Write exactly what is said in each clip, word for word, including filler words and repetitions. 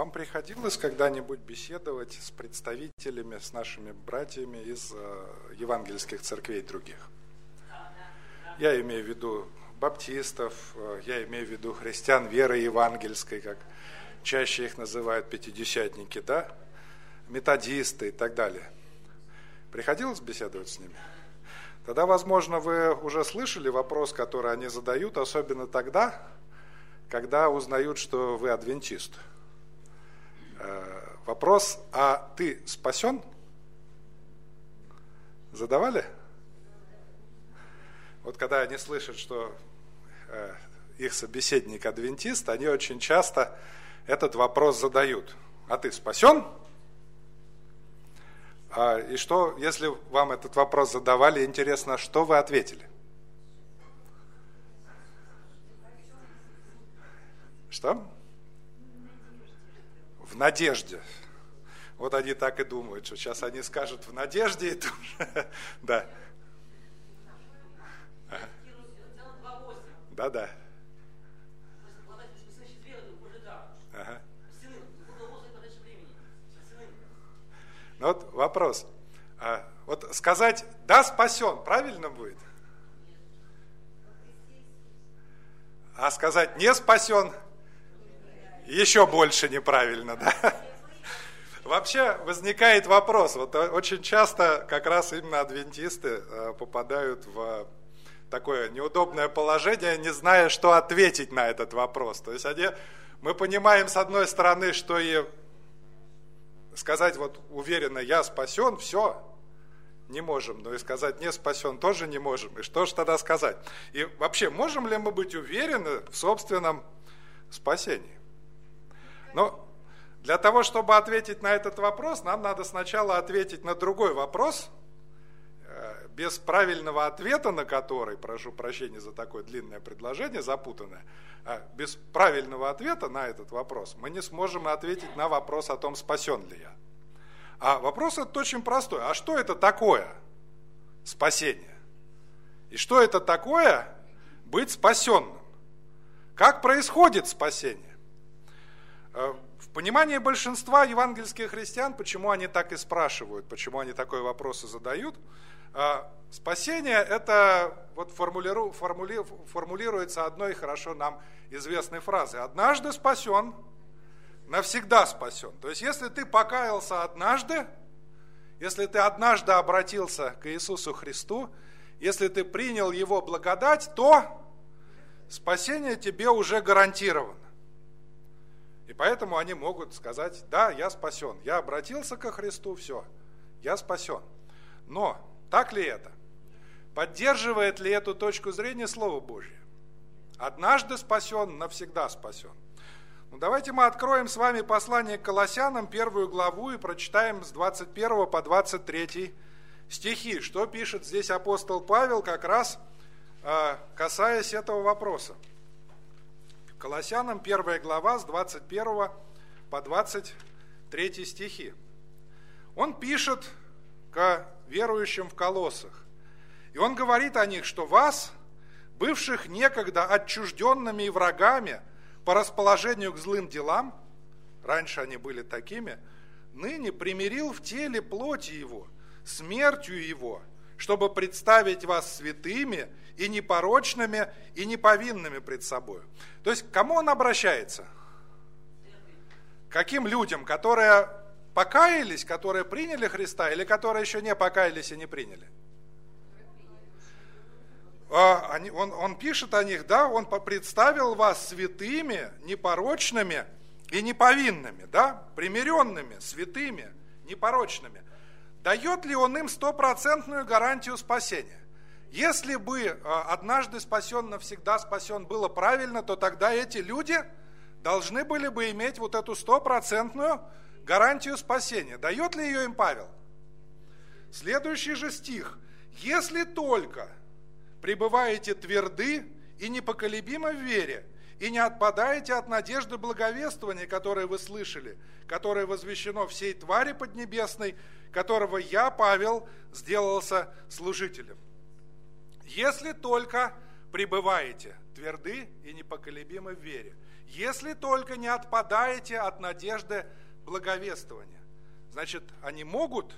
Вам приходилось когда-нибудь беседовать с представителями, с нашими братьями из евангельских церквей других? Я имею в виду баптистов, я имею в виду христиан веры евангельской, как чаще их называют пятидесятники, да? Методисты и так далее. Приходилось беседовать с ними? Тогда, возможно, вы уже слышали вопрос, который они задают, особенно тогда, когда узнают, что вы адвентист. Вопрос: а ты спасен? Задавали? Вот когда они слышат, что их собеседник адвентист, они очень часто этот вопрос задают: а ты спасен? И что, если вам этот вопрос задавали, интересно, что вы ответили? Что? В надежде. Вот они так и думают, что сейчас они скажут в надежде и тоже. Да. Да, да. Ага. Ну вот вопрос. А, вот сказать «да, спасен» правильно будет? А сказать «не спасен» еще больше неправильно, да? Вообще возникает вопрос. Вот очень часто как раз именно адвентисты попадают в такое неудобное положение, не зная, что ответить на этот вопрос. То есть они, мы понимаем, с одной стороны, что и сказать вот уверенно «я спасен», все, не можем. Но и сказать «не спасен» тоже не можем. И что же тогда сказать? И вообще, можем ли мы быть уверены в собственном спасении? Но для того, чтобы ответить на этот вопрос, нам надо сначала ответить на другой вопрос, без правильного ответа на который, прошу прощения за такое длинное предложение, запутанное, без правильного ответа на этот вопрос мы не сможем ответить на вопрос о том, спасен ли я. А вопрос этот очень простой. А что это такое спасение? И что это такое быть спасенным? Как происходит спасение? В понимании большинства евангельских христиан, почему они так и спрашивают, почему они такой вопрос и задают, спасение это вот формулиру, формули, формулируется одной хорошо нам известной фразой: однажды спасен, навсегда спасен. То есть если ты покаялся однажды, если ты однажды обратился к Иисусу Христу, если ты принял Его благодать, то спасение тебе уже гарантировано. И поэтому они могут сказать: да, я спасен, я обратился ко Христу, все, я спасен. Но так ли это? Поддерживает ли эту точку зрения Слово Божье? Однажды спасен, навсегда спасен. Ну, давайте мы откроем с вами послание к Колоссянам, первую главу, и прочитаем с двадцать первого по двадцать третий стихи. Что пишет здесь апостол Павел, как раз э, касаясь этого вопроса. Колоссянам первая глава с двадцать первого по двадцать третий стихи. Он пишет к верующим в Колоссах. И он говорит о них, что вас, бывших некогда отчужденными и врагами по расположению к злым делам, раньше они были такими, ныне примирил в теле плоти его, смертью его, чтобы представить вас святыми и непорочными, и неповинными пред собой. То есть, к кому он обращается? К каким людям, которые покаялись, которые приняли Христа, или которые еще не покаялись и не приняли? Он, он пишет о них, да, он представил вас святыми, непорочными и неповинными, да, примиренными, святыми, непорочными. Дает ли он им стопроцентную гарантию спасения? Если бы однажды спасен, навсегда спасен было правильно, то тогда эти люди должны были бы иметь вот эту стопроцентную гарантию спасения. Дает ли ее им Павел? Следующий же стих. Если только пребываете тверды и непоколебимы в вере, и не отпадаете от надежды благовествования, которое вы слышали, которое возвещено всей твари поднебесной, которого я, Павел, сделался служителем. Если только пребываете тверды и непоколебимы в вере. если только не отпадаете от надежды благовествования. Значит, они могут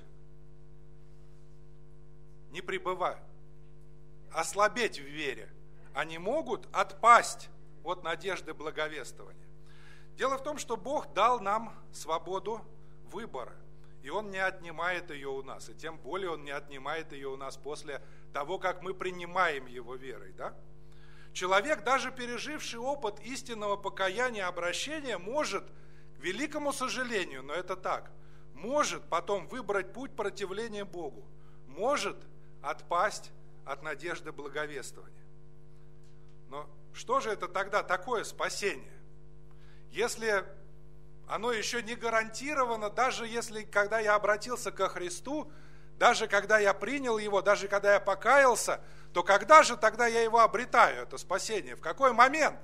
не пребывать, ослабеть в вере. Они могут отпасть от надежды благовествования. Дело в том, что Бог дал нам свободу выбора, и Он не отнимает ее у нас, и тем более Он не отнимает ее у нас после того, как мы принимаем Его верой, да? Человек, даже переживший опыт истинного покаяния и обращения, может, к великому сожалению, но это так, может потом выбрать путь противления Богу, может отпасть от надежды благовествования. Но что же это тогда такое спасение? Если оно еще не гарантировано, даже если, когда я обратился ко Христу, даже когда я принял Его, даже когда я покаялся, то когда же тогда я его обретаю, это спасение? В какой момент?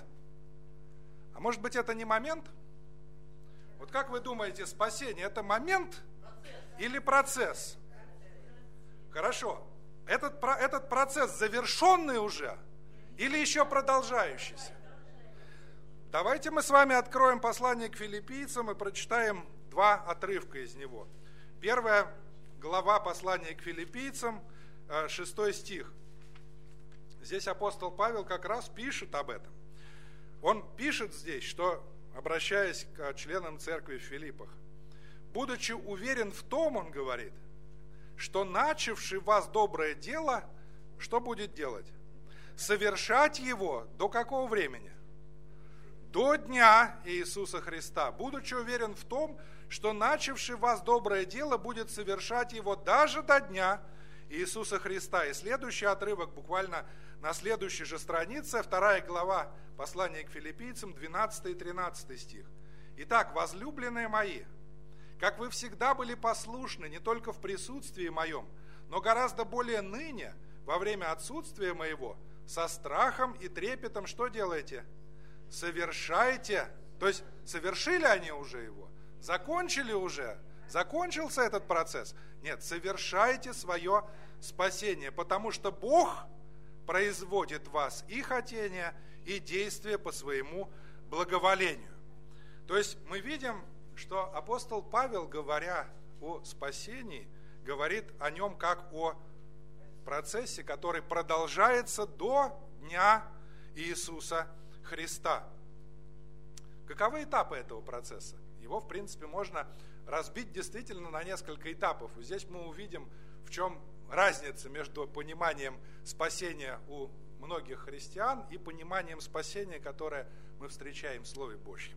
А может быть, это не момент? Вот как вы думаете, спасение – это момент или процесс? Хорошо. Этот, этот процесс завершенный уже или еще продолжающийся? Давайте мы с вами откроем послание к филиппийцам и прочитаем два отрывка из него. Первая глава послания к филиппийцам, шестой стих. Здесь апостол Павел как раз пишет об этом. Он пишет здесь, что, обращаясь к членам церкви в Филиппах, будучи уверен в том, он говорит, что начавший в вас доброе дело, что будет делать? Совершать его до какого времени? До дня Иисуса Христа. Будучи уверен в том, что начавший в вас доброе дело будет совершать его даже до дня Иисуса Христа. И следующий отрывок буквально на следующей же странице, вторая глава послания к филиппийцам, двенадцатый и тринадцатый стих. Итак, возлюбленные мои, как вы всегда были послушны не только в присутствии моем, но гораздо более ныне, во время отсутствия моего, со страхом и трепетом что делаете? Совершайте, то есть совершили они уже его, закончили уже, закончился этот процесс? Нет, совершайте свое спасение, потому что Бог производит в вас и хотение, и действие по своему благоволению. То есть мы видим, что апостол Павел, говоря о спасении, говорит о нем как о процессе, который продолжается до дня Иисуса Христа. Каковы этапы этого процесса? Его, в принципе, можно разбить действительно на несколько этапов. И здесь мы увидим, в чем разница между пониманием спасения у многих христиан и пониманием спасения, которое мы встречаем в Слове Божьем.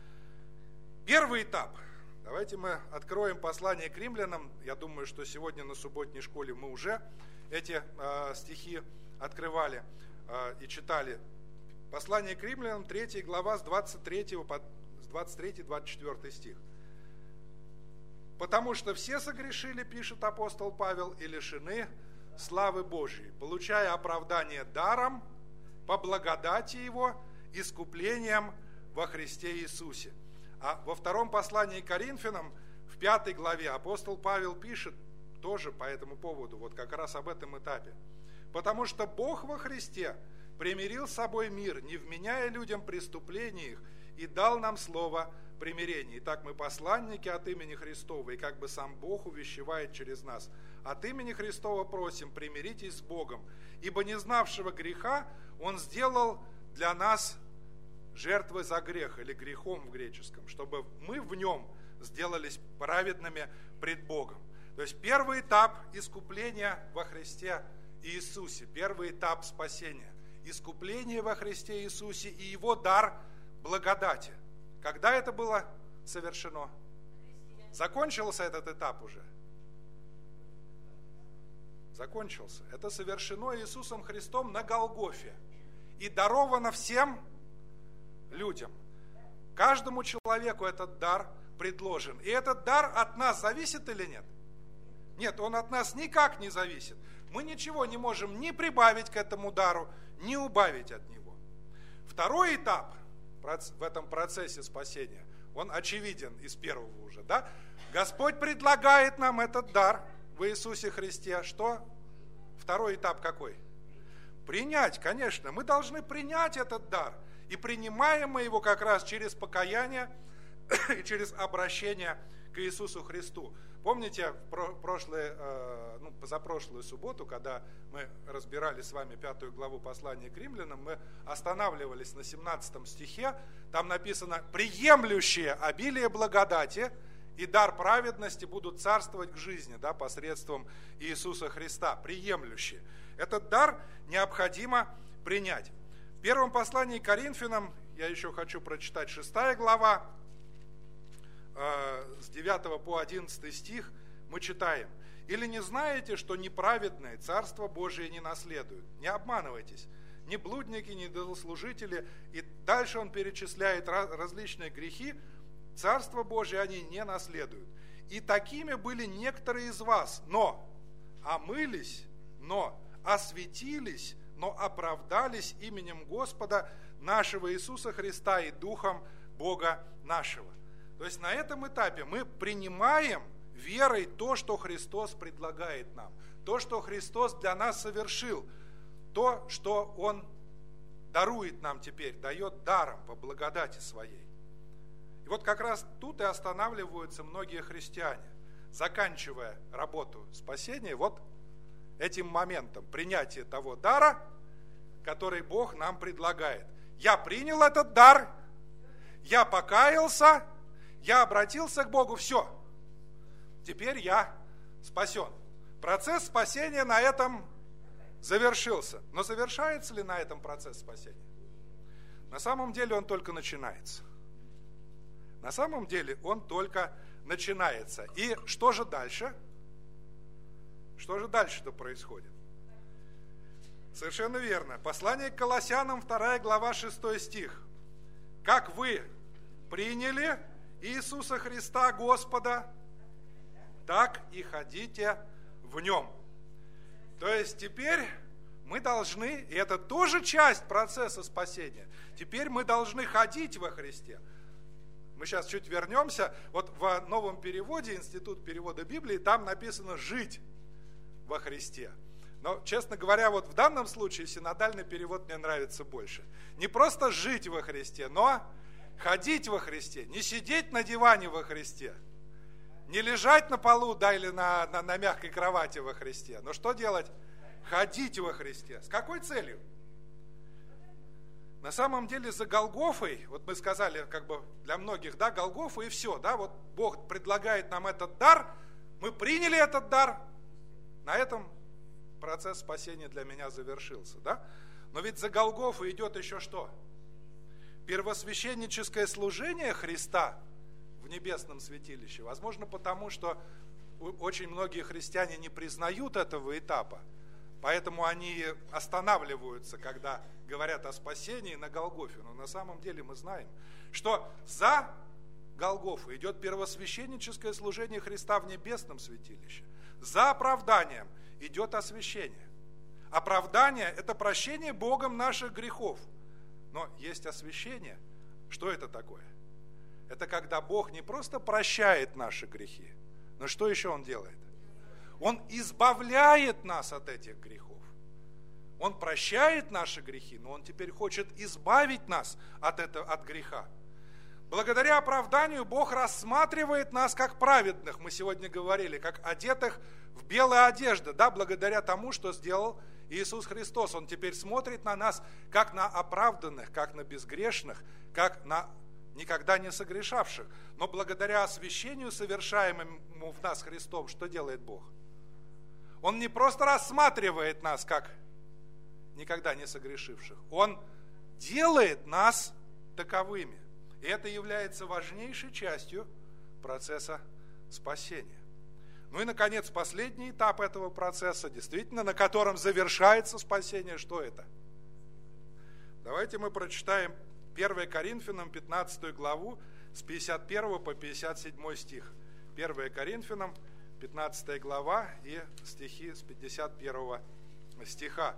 Первый этап. Давайте мы откроем послание к римлянам. Я думаю, что сегодня на субботней школе мы уже эти э, стихи открывали э, и читали. Послание к римлянам, третья глава, с двадцать третьего по двадцать третий двадцать четвёртый стих. Потому что все согрешили, пишет апостол Павел, и лишены славы Божией, получая оправдание даром, по благодати Его, искуплением во Христе Иисусе. А во втором послании к Коринфянам, в пятой главе, апостол Павел пишет тоже по этому поводу, вот как раз об этом этапе. Потому что Бог во Христе примирил с собой мир, не вменяя людям преступлений их, и дал нам слово примирения. Итак, мы посланники от имени Христова, и как бы сам Бог увещевает через нас. От имени Христова просим, примиритесь с Богом, ибо не знавшего греха Он сделал для нас жертвой за грех, или грехом в греческом, чтобы мы в нем сделались праведными пред Богом. То есть первый этап искупления во Христе Иисусе, первый этап спасения. Искупление во Христе Иисусе и Его дар благодати. Когда это было совершено? Закончился этот этап уже? Закончился. Это совершено Иисусом Христом на Голгофе и даровано всем людям. Каждому человеку этот дар предложен. И этот дар от нас зависит или нет? Нет, он от нас никак не зависит. Мы ничего не можем ни прибавить к этому дару, ни убавить от него. Второй этап в этом процессе спасения, он очевиден из первого уже, да? Господь предлагает нам этот дар в Иисусе Христе. Что? Второй этап какой? Принять, конечно. Мы должны принять этот дар. И принимаем мы его как раз через покаяние и через обращение к Иисусу Христу. Помните, в прошлое, ну, позапрошлую субботу, когда мы разбирали с вами пятую главу послания к римлянам, мы останавливались на семнадцатом стихе, там написано: «Приемлющие обилие благодати и дар праведности будут царствовать к жизни», да, посредством Иисуса Христа, приемлющие. Этот дар необходимо принять. В первом послании к Коринфянам, я еще хочу прочитать шестая глава, с девятого по одиннадцатый стих, мы читаем: «Или не знаете, что неправедные Царство Божие не наследуют? Не обманывайтесь, ни блудники, ни идолослужители». И дальше он перечисляет различные грехи, Царство Божие они не наследуют. «И такими были некоторые из вас, но омылись, но осветились, но оправдались именем Господа нашего Иисуса Христа и Духом Бога нашего». То есть на этом этапе мы принимаем верой то, что Христос предлагает нам, то, что Христос для нас совершил, то, что Он дарует нам теперь, дает даром по благодати Своей. И вот как раз тут и останавливаются многие христиане, заканчивая работу спасения вот этим моментом принятия того дара, который Бог нам предлагает. Я принял этот дар, я покаялся, я обратился к Богу, все, теперь я спасен. Процесс спасения на этом завершился. Но завершается ли на этом процесс спасения? На самом деле он только начинается. На самом деле он только начинается. И что же дальше? Что же дальше-то происходит? Совершенно верно. Послание к Колоссянам, вторая глава, шестой стих. «Как вы приняли Иисуса Христа Господа, так и ходите в Нем». То есть теперь мы должны, и это тоже часть процесса спасения, теперь мы должны ходить во Христе. Мы сейчас чуть вернемся, вот в новом переводе, Институт перевода Библии, там написано «жить во Христе». Но, честно говоря, вот в данном случае синодальный перевод мне нравится больше. Не просто жить во Христе, но ходить во Христе, не сидеть на диване во Христе, не лежать на полу, да, или на, на, на мягкой кровати во Христе. Но что делать? Ходить во Христе. С какой целью? На самом деле за Голгофой, вот мы сказали, как бы для многих, да, Голгофа и все, да, вот Бог предлагает нам этот дар, мы приняли этот дар, на этом процесс спасения для меня завершился, да. Но ведь за Голгофой идет еще что? Первосвященническое служение Христа в небесном святилище. Возможно, потому что очень многие христиане не признают этого этапа, поэтому они останавливаются, когда говорят о спасении на Голгофе. Но на самом деле мы знаем, что за Голгофой идет первосвященническое служение Христа в небесном святилище. За оправданием идет освящение. Оправдание – это прощение Богом наших грехов. Но есть освящение. Что это такое? Это когда Бог не просто прощает наши грехи, но что еще Он делает? Он избавляет нас от этих грехов. Он прощает наши грехи, но Он теперь хочет избавить нас от, этого, от греха. Благодаря оправданию Бог рассматривает нас как праведных, мы сегодня говорили, как одетых в белые одежды, да, благодаря тому, что сделал Иисус Христос. Он теперь смотрит на нас как на оправданных, как на безгрешных, как на никогда не согрешавших. Но благодаря освящению, совершаемому в нас Христом, что делает Бог? Он не просто рассматривает нас как никогда не согрешивших, Он делает нас таковыми. И это является важнейшей частью процесса спасения. Ну и, наконец, последний этап этого процесса, действительно, на котором завершается спасение, что это? Давайте мы прочитаем первое Коринфянам, пятнадцатую главу, с пятьдесят первого по пятьдесят седьмой стих. первое Коринфянам, пятнадцатая глава и стихи с пятьдесят первого стиха.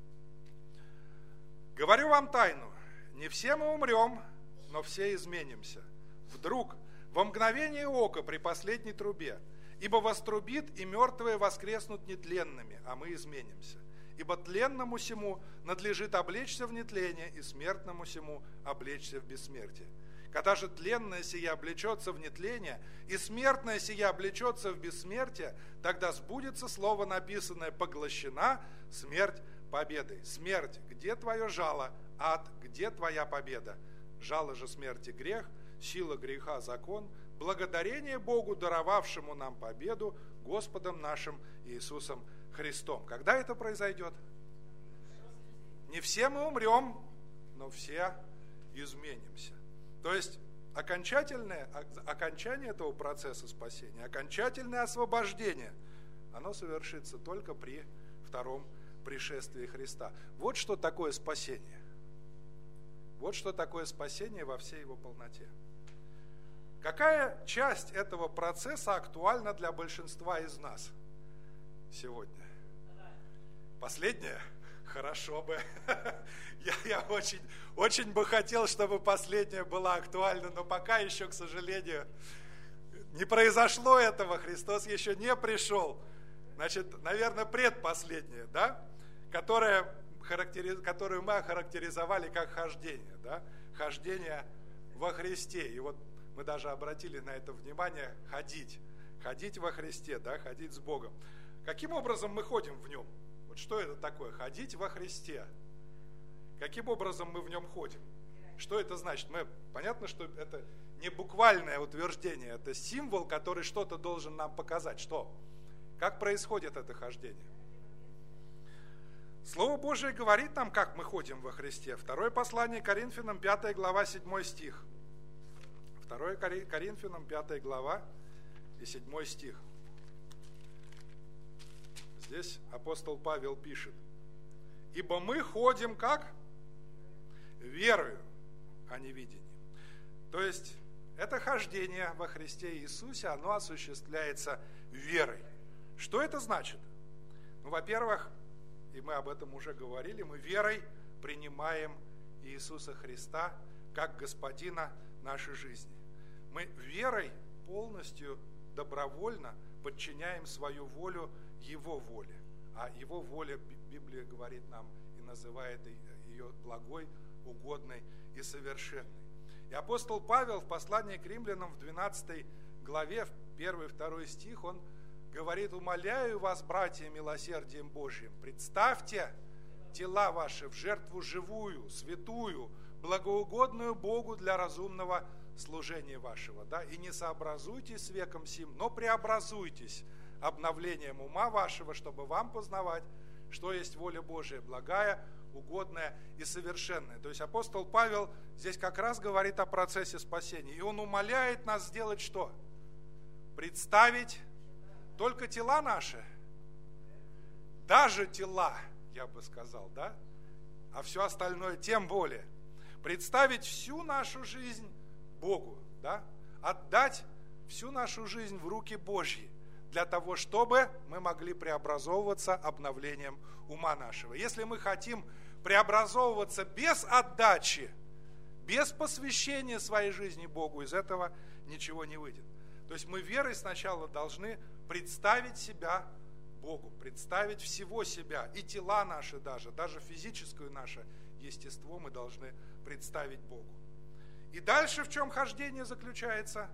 «Говорю вам тайну, не все мы умрем, но все изменимся. Вдруг, во мгновение ока при последней трубе, ибо вострубит, и мертвые воскреснут нетленными, а мы изменимся. ибо тленному сему надлежит облечься в нетление, и смертному сему облечься в бессмертие. Когда же тленное сие облечется в нетление, и смертное сие облечется в бессмертие, тогда сбудется слово, написанное: поглощена смерть победой. Смерть, где твое жало? Ад, где твоя победа? Жало же смерти грех, сила греха закон, благодарение Богу, даровавшему нам победу Господом нашим Иисусом Христом. Когда это произойдет? Не все мы умрем, но все изменимся. То есть окончательное, окончание этого процесса спасения, окончательное освобождение, оно совершится только при втором пришествии Христа. Вот что такое спасение. Вот что такое спасение во всей его полноте. Какая часть этого процесса актуальна для большинства из нас сегодня? Последняя? Хорошо бы. Я, я очень, очень бы хотел, чтобы последняя была актуальна, но пока еще, к сожалению, не произошло этого. Христос еще не пришел. Значит, наверное, предпоследняя, да? Которая, характериз... которую мы охарактеризовали как хождение, да? Хождение во Христе. И вот мы даже обратили на это внимание: ходить. Ходить во Христе, да? Ходить с Богом. Каким образом мы ходим в нем? Вот что это такое? Ходить во Христе. Каким образом мы в нем ходим? Что это значит? Мы, понятно, что это не буквальное утверждение, это символ, который что-то должен нам показать. Что? Как происходит это хождение? Слово Божие говорит нам, как мы ходим во Христе. Второе послание Коринфянам, пятая глава, седьмой стих. Второе Коринфянам, пятая глава и седьмой стих. Здесь апостол Павел пишет: «Ибо мы ходим как? Верою, а не видением». То есть, это хождение во Христе Иисусе, оно осуществляется верой. Что это значит? Ну, во-первых, и мы об этом уже говорили, мы верой принимаем Иисуса Христа как Господина нашей жизни. Мы верой полностью, добровольно подчиняем свою волю Его воле. А Его воля, Библия говорит нам и называет ее благой, угодной и совершенной. И апостол Павел в послании к римлянам в двенадцатой главе, в первый и второй стих, он говорит: «Умоляю вас, братья, милосердием Божьим, представьте тела ваши в жертву живую, святую, благоугодную Богу для разумного служения вашего». Да? «И не сообразуйтесь с веком сим, но преобразуйтесь обновлением ума вашего, чтобы вам познавать, что есть воля Божия, благая, угодная и совершенная». То есть апостол Павел здесь как раз говорит о процессе спасения. И он умоляет нас сделать что? Представить только тела наши, даже тела, я бы сказал, да? А все остальное тем более. Представить всю нашу жизнь Богу, да? Отдать всю нашу жизнь в руки Божьи, для того, чтобы мы могли преобразовываться обновлением ума нашего. Если мы хотим преобразовываться без отдачи, без посвящения своей жизни Богу, из этого ничего не выйдет. То есть мы верой сначала должны представить себя Богу, представить всего себя, и тела наши даже, даже физическое наше естество мы должны представить Богу. И дальше в чем хождение заключается?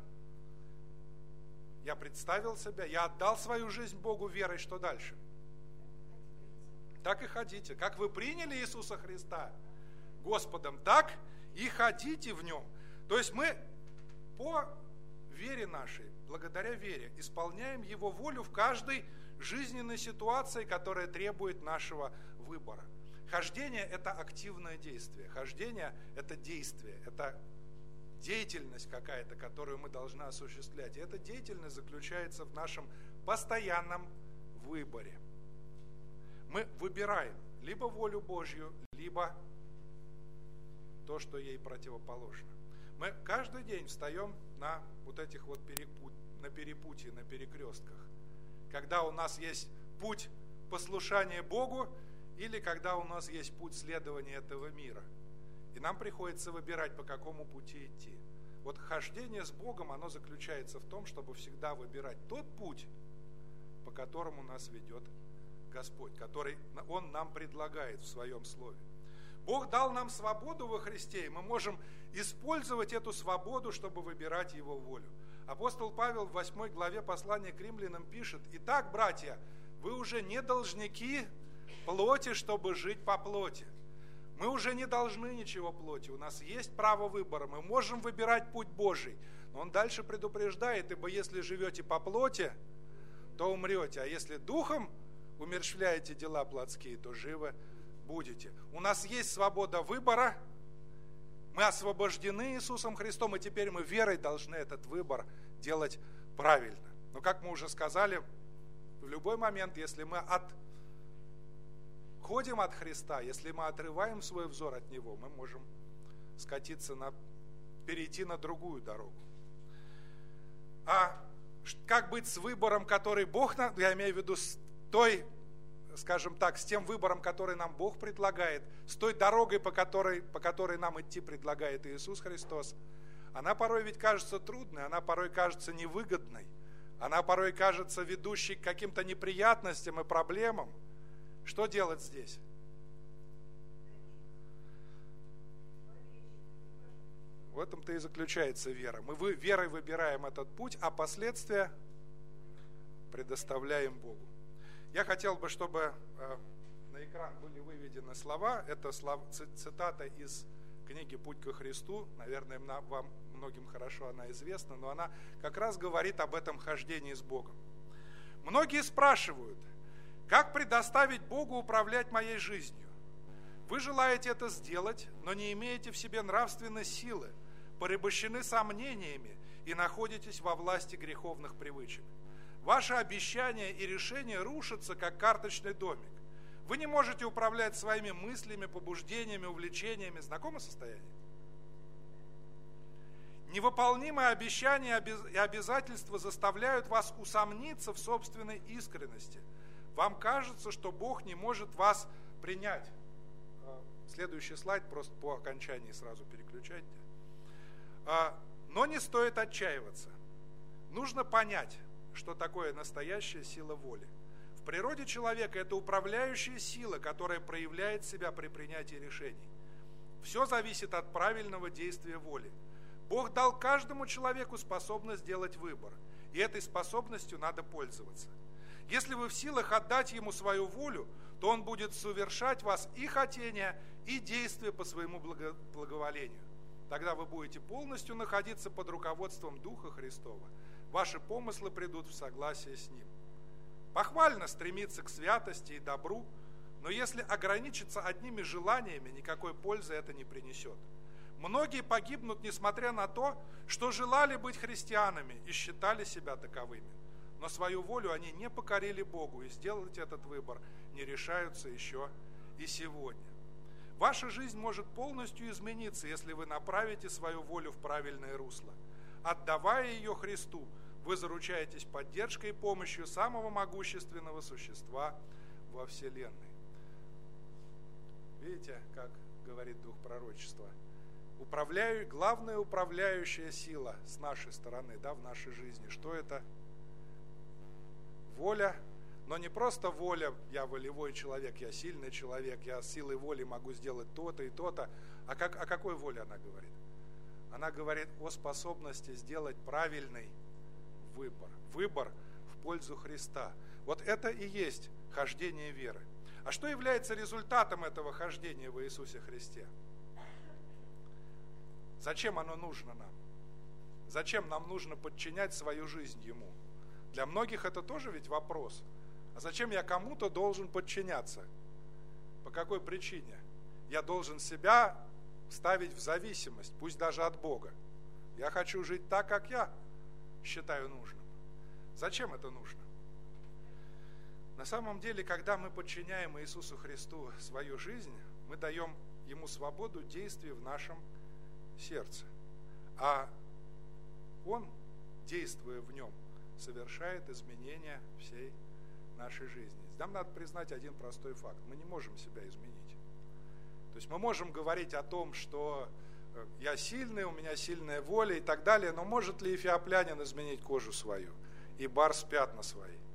Я представил себя, я отдал свою жизнь Богу верой, что дальше? Так и ходите. Как вы приняли Иисуса Христа Господом, так и ходите в Нем. То есть мы по вере нашей, благодаря вере, исполняем Его волю в каждой жизненной ситуации, которая требует нашего выбора. Хождение – это активное действие. Хождение – это действие, это деятельность какая-то, которую мы должны осуществлять. И эта деятельность заключается в нашем постоянном выборе. Мы выбираем либо волю Божью, либо то, что ей противоположно. Мы каждый день встаем на вот этих вот перепут... на перепутье, на перекрестках. Когда у нас есть путь послушания Богу, или когда у нас есть путь следования этого мира. И нам приходится выбирать, по какому пути идти. Вот хождение с Богом, оно заключается в том, чтобы всегда выбирать тот путь, по которому нас ведет Господь, который Он нам предлагает в Своем Слове. Бог дал нам свободу во Христе, и мы можем использовать эту свободу, чтобы выбирать Его волю. Апостол Павел в восьмой главе послания к римлянам пишет: «Итак, братья, вы уже не должники плоти, чтобы жить по плоти». Мы уже не должны ничего плоти, у нас есть право выбора, мы можем выбирать путь Божий. Но он дальше предупреждает: ибо если живете по плоти, то умрете, а если духом умерщвляете дела плотские, то живы будете. У нас есть свобода выбора, мы освобождены Иисусом Христом, и теперь мы верой должны этот выбор делать правильно. Но, как мы уже сказали, в любой момент, если мы отходим от Христа, если мы отрываем свой взор от Него, мы можем скатиться на, перейти на другую дорогу. А как быть с выбором, который Бог, я имею в виду с той, скажем так, с тем выбором, который нам Бог предлагает, с той дорогой, по которой, по которой нам идти предлагает Иисус Христос, она порой ведь кажется трудной, она порой кажется невыгодной, она порой кажется ведущей к каким-то неприятностям и проблемам. Что делать здесь? В этом-то и заключается вера. Мы верой выбираем этот путь, а последствия предоставляем Богу. Я хотел бы, чтобы на экран были выведены слова. Это цитата из книги «Путь ко Христу». Наверное, вам многим хорошо она известна, но она как раз говорит об этом хождении с Богом. Многие спрашивают: как предоставить Богу управлять моей жизнью? Вы желаете это сделать, но не имеете в себе нравственной силы, порабощены сомнениями и находитесь во власти греховных привычек. Ваши обещания и решения рушатся, как карточный домик. Вы не можете управлять своими мыслями, побуждениями, увлечениями. Знакомо состояние? Невыполнимые обещания и обязательства заставляют вас усомниться в собственной искренности. Вам кажется, что Бог не может вас принять. Следующий слайд, просто по окончании сразу переключайте. Но не стоит отчаиваться. Нужно понять, что такое настоящая сила воли. В природе человека это управляющая сила, которая проявляет себя при принятии решений. Все зависит от правильного действия воли. Бог дал каждому человеку способность делать выбор, и этой способностью надо пользоваться. Если вы в силах отдать Ему свою волю, то Он будет совершать вас и хотения, и действия по своему благо- благоволению. Тогда вы будете полностью находиться под руководством Духа Христова. Ваши помыслы придут в согласие с Ним. Похвально стремиться к святости и добру, но если ограничиться одними желаниями, никакой пользы это не принесет. Многие погибнут, несмотря на то, что желали быть христианами и считали себя таковыми. Но свою волю они не покорили Богу, и сделать этот выбор не решаются еще и сегодня. Ваша жизнь может полностью измениться, если вы направите свою волю в правильное русло. Отдавая ее Христу, вы заручаетесь поддержкой и помощью самого могущественного существа во Вселенной. Видите, как говорит дух пророчества? Управляю, главная управляющая сила с нашей стороны, да, в нашей жизни. Что это? Воля, но не просто воля, я волевой человек, я сильный человек, я силой воли могу сделать то-то и то-то. А как, о какой воле она говорит? Она говорит о способности сделать правильный выбор. Выбор в пользу Христа. Вот это и есть хождение веры. А что является результатом этого хождения в Иисусе Христе? Зачем оно нужно нам? Зачем нам нужно подчинять свою жизнь Ему? Для многих это тоже ведь вопрос. А зачем я кому-то должен подчиняться? По какой причине? Я должен себя ставить в зависимость, пусть даже от Бога. Я хочу жить так, как я считаю нужным. Зачем это нужно? На самом деле, когда мы подчиняем Иисусу Христу свою жизнь, мы даем Ему свободу действий в нашем сердце. А Он, действуя в нем, совершает изменения всей нашей жизни. Нам надо признать один простой факт. Мы не можем себя изменить. То есть мы можем говорить о том, что я сильный, у меня сильная воля и так далее, но может ли эфиоплянин изменить кожу свою и барс пятна свои?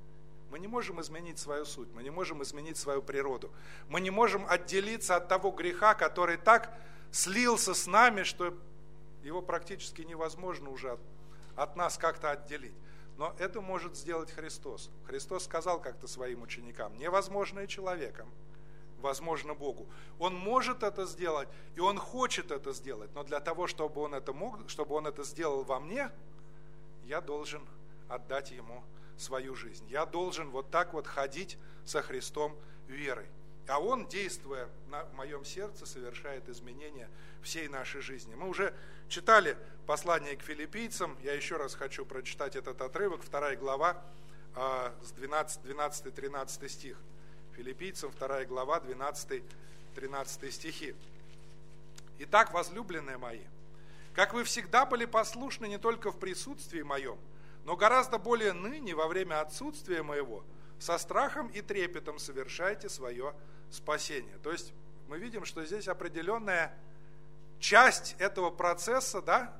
Мы не можем изменить свою суть, мы не можем изменить свою природу. Мы не можем отделиться от того греха, который так слился с нами, что его практически невозможно уже от, от нас как-то отделить. Но это может сделать Христос. Христос сказал как-то своим ученикам: невозможное человеком, возможно Богу. Он может это сделать, и Он хочет это сделать, но для того, чтобы Он это мог, чтобы Он это сделал во мне, я должен отдать Ему свою жизнь. Я должен вот так вот ходить со Христом верой. А Он, действуя в моем сердце, совершает изменения всей нашей жизни. Мы уже читали послание к филиппийцам. Я еще раз хочу прочитать этот отрывок. Вторая глава, с двенадцатый-тринадцатый стих. Филиппийцам, вторая глава, двенадцатый-тринадцатый стихи. «Итак, возлюбленные мои, как вы всегда были послушны не только в присутствии моем, но гораздо более ныне, во время отсутствия моего, со страхом и трепетом совершайте свое спасение». То есть мы видим, что здесь определенная часть этого процесса, да?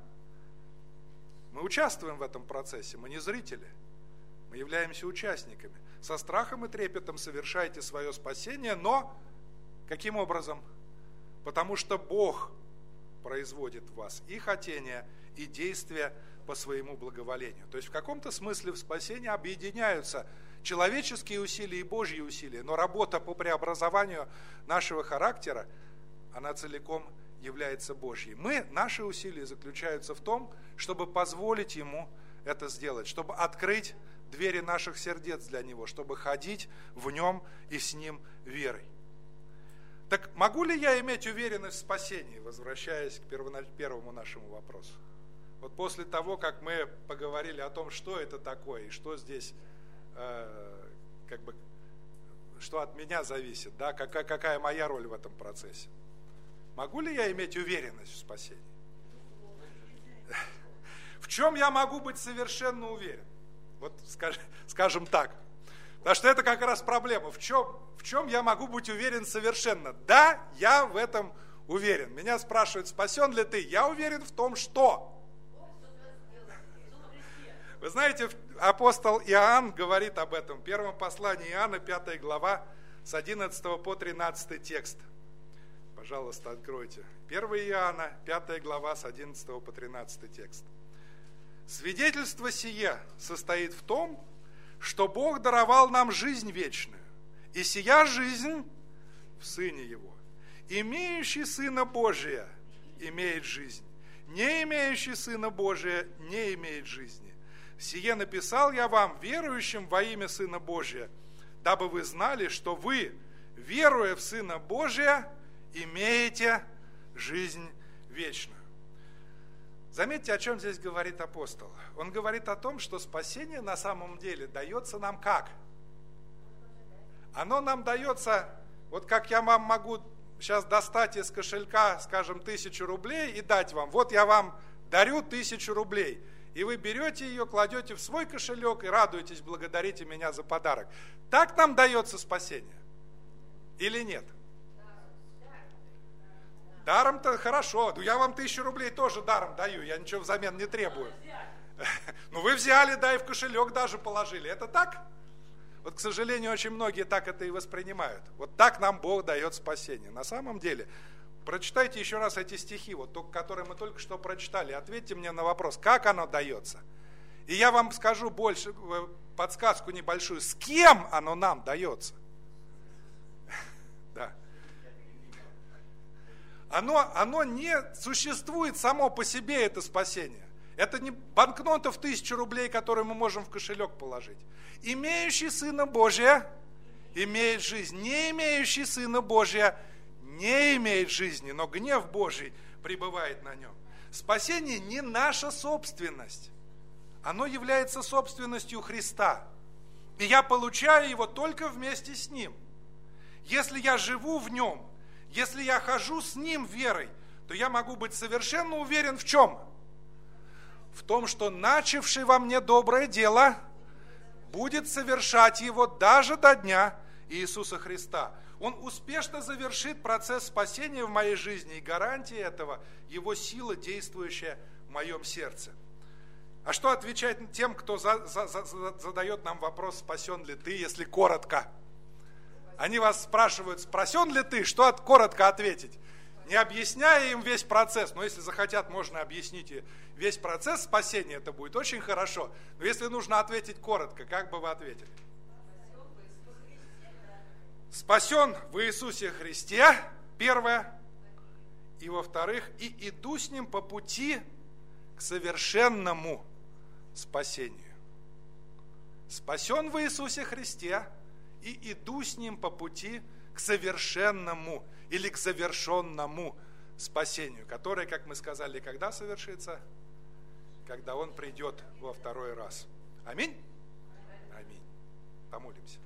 Мы участвуем в этом процессе, мы не зрители, мы являемся участниками. Со страхом и трепетом совершайте свое спасение, но каким образом? Потому что Бог производит в вас и хотение, и действия по своему благоволению. То есть в каком-то смысле в спасении объединяются человеческие усилия и Божьи усилия, но работа по преобразованию нашего характера, она целиком является Божьей. Мы, наши усилия заключаются в том, чтобы позволить Ему это сделать, чтобы открыть двери наших сердец для Него, чтобы ходить в Нем и с Ним верой. Так могу ли я иметь уверенность в спасении, возвращаясь к первому нашему вопросу? Вот после того, как мы поговорили о том, что это такое и что здесь, э, как бы, что от меня зависит, да, какая, какая моя роль в этом процессе. Могу ли я иметь уверенность в спасении? В чем я могу быть совершенно уверен? Вот скажем так. Потому что это как раз проблема. В чем, в чем я могу быть уверен совершенно? Да, я в этом уверен. Меня спрашивают, спасен ли ты? Я уверен в том, что... Вы знаете, апостол Иоанн говорит об этом в первом послании Иоанна, пятая глава, с одиннадцатого по тринадцатый текст. Пожалуйста, откройте. первое Иоанна, пятая глава, с одиннадцатого по тринадцатый текст. «Свидетельство сие состоит в том, что Бог даровал нам жизнь вечную, и сия жизнь в Сыне Его. Имеющий Сына Божия имеет жизнь, не имеющий Сына Божия не имеет жизни. Сие написал я вам, верующим во имя Сына Божия, дабы вы знали, что вы, веруя в Сына Божия, имеете жизнь вечную». Заметьте, о чем здесь говорит апостол. Он говорит о том, что спасение на самом деле дается нам как? Оно нам дается, вот как я вам могу сейчас достать из кошелька, скажем, тысячу рублей и дать вам. Вот я вам дарю тысячу рублей. И вы берете ее, кладете в свой кошелек и радуетесь, благодарите меня за подарок. Так нам дается спасение? Или нет? Даром-то хорошо. Ну, я вам тысячу рублей тоже даром даю, я ничего взамен не требую. Ну, вы взяли, да, и в кошелек даже положили. Это так? Вот, к сожалению, очень многие так это и воспринимают. Вот так нам Бог дает спасение. На самом деле, прочитайте еще раз эти стихи, вот, которые мы только что прочитали. Ответьте мне на вопрос, как оно дается. И я вам скажу больше, подсказку небольшую, с кем оно нам дается. Да. Оно, оно не существует само по себе, это спасение. Это не банкнота в тысячу рублей, которую мы можем в кошелек положить. Имеющий Сына Божия имеет жизнь. Не имеющий Сына Божия не имеет жизни, но гнев Божий пребывает на нем. Спасение не наша собственность. Оно является собственностью Христа. И я получаю его только вместе с Ним. Если я живу в Нем, если я хожу с Ним верой, то я могу быть совершенно уверен в чем? В том, что начавший во мне доброе дело будет совершать его даже до дня Иисуса Христа. Он успешно завершит процесс спасения в моей жизни, и гарантия этого – Его сила, действующая в моем сердце. А что отвечать тем, кто за, за, за, задает нам вопрос, спасен ли ты, если коротко? Они вас спрашивают, спасен ли ты, что от, коротко ответить? Не объясняя им весь процесс, но если захотят, можно объяснить и весь процесс спасения, это будет очень хорошо. Но если нужно ответить коротко, как бы вы ответили? Спасен в Иисусе Христе, первое. И во-вторых, и иду с Ним по пути к совершенному спасению. Спасен в Иисусе Христе, и иду с Ним по пути к совершенному или к завершенному спасению, которое, как мы сказали, когда совершится? Когда Он придет во второй раз. Аминь? Аминь. Помолимся.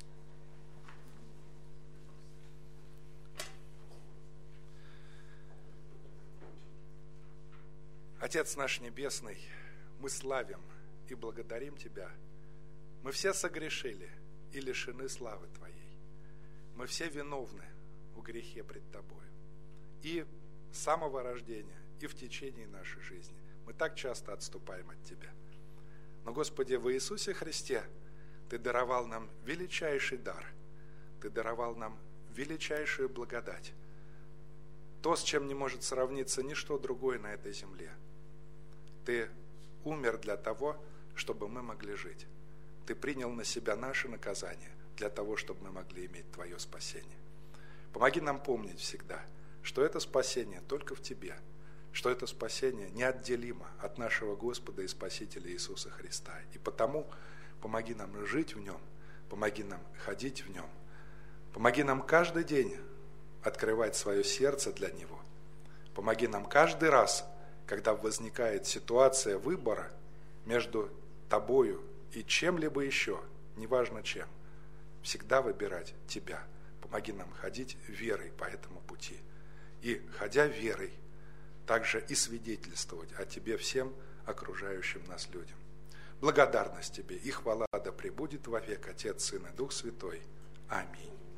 Отец наш Небесный, мы славим и благодарим Тебя. Мы все согрешили и лишены славы Твоей. Мы все виновны в грехе пред Тобою. И с самого рождения, и в течение нашей жизни. Мы так часто отступаем от Тебя. Но, Господи, в Иисусе Христе Ты даровал нам величайший дар. Ты даровал нам величайшую благодать. То, с чем не может сравниться ничто другое на этой земле. Ты умер для того, чтобы мы могли жить. Ты принял на себя наше наказание для того, чтобы мы могли иметь Твое спасение. Помоги нам помнить всегда, что это спасение только в Тебе, что это спасение неотделимо от нашего Господа и Спасителя Иисуса Христа. И потому помоги нам жить в Нем, помоги нам ходить в Нем, помоги нам каждый день открывать свое сердце для Него. Помоги нам каждый раз, когда возникает ситуация выбора между Тобою и чем-либо еще, неважно чем, всегда выбирать Тебя. Помоги нам ходить верой по этому пути. И, ходя верой, также и свидетельствовать о Тебе всем окружающим нас людям. Благодарность Тебе и хвала да пребудет вовек Отец, Сын и Дух Святой. Аминь.